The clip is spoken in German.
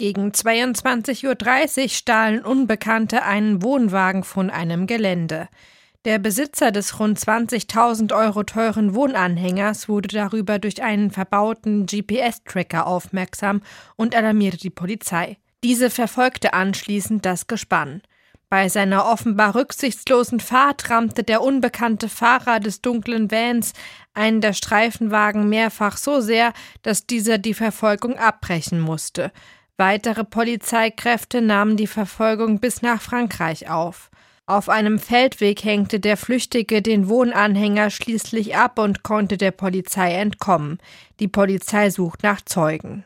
Gegen 22:30 Uhr stahlen Unbekannte einen Wohnwagen von einem Gelände. Der Besitzer des rund 20.000 Euro teuren Wohnanhängers wurde darüber durch einen verbauten GPS-Tracker aufmerksam und alarmierte die Polizei. Diese verfolgte anschließend das Gespann. Bei seiner offenbar rücksichtslosen Fahrt rammte der unbekannte Fahrer des dunklen Vans einen der Streifenwagen mehrfach so sehr, dass dieser die Verfolgung abbrechen musste. Weitere Polizeikräfte nahmen die Verfolgung bis nach Frankreich auf. Auf einem Feldweg hängte der Flüchtige den Wohnanhänger schließlich ab und konnte der Polizei entkommen. Die Polizei sucht nach Zeugen.